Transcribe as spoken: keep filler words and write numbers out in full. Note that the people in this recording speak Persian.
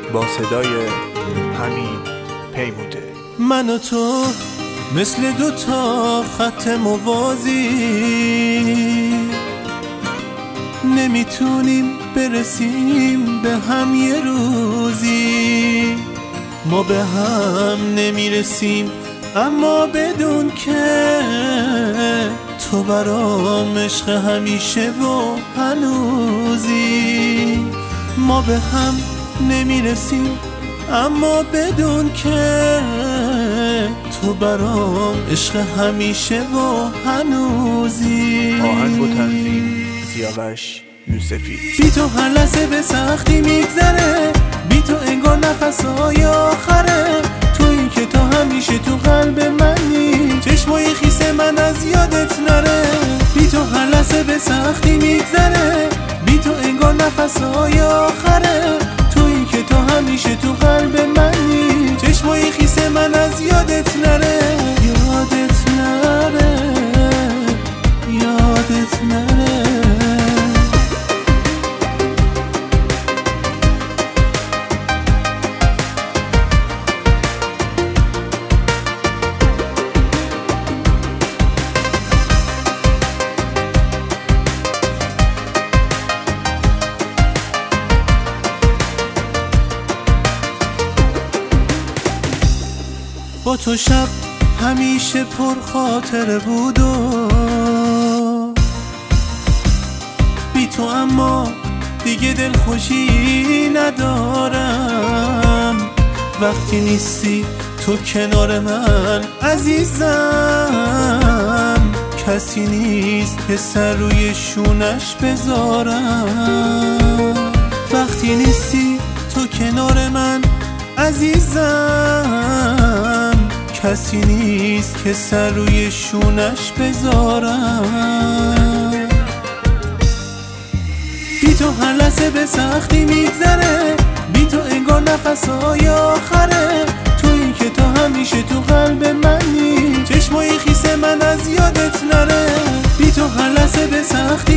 با صدای حمید پیموده. من و تو مثل دو تا خط موازی نمیتونیم برسیم به هم یه روزی. ما به هم نمیرسیم اما بدون که تو برام عشق همیشه و هنوزی. ما به هم نمیرسیم اما بدون که تو برام عشق همیشه و هنوزی. آهنگ و تنظیم سیاوش یوسفی. بی تو هر لحظه به سختی میگذره، بی تو انگار نفس‌های آخره. تویی که تا همیشه تو قلب منی، چشمای خیس من از یادت نره. بی تو هر لحظه به سختی میگذره، بی تو انگار نفس‌های آخره. تویی که تا همیشه تو قلب منی، چشمای خیس من از یادت نره. یادت نره، یادت نره. با تو شب همیشه پر خاطره بود و بی تو اما دیگه دلخوشی ندارم. وقتی نیستی تو کنار من عزیزم، کسی نیست که سر روی شونش بذارم. وقتی نیستی تو کنار من عزیزم، کسی نیست که سر روی شونش بذارم. بی تو هر لحظه به سختی میگذره، بی تو انگار نفس‌های آخره. تویی که تا همیشه تو قلب منی، چشمای خیس من از یادت نره. بی تو هر لحظه به سختی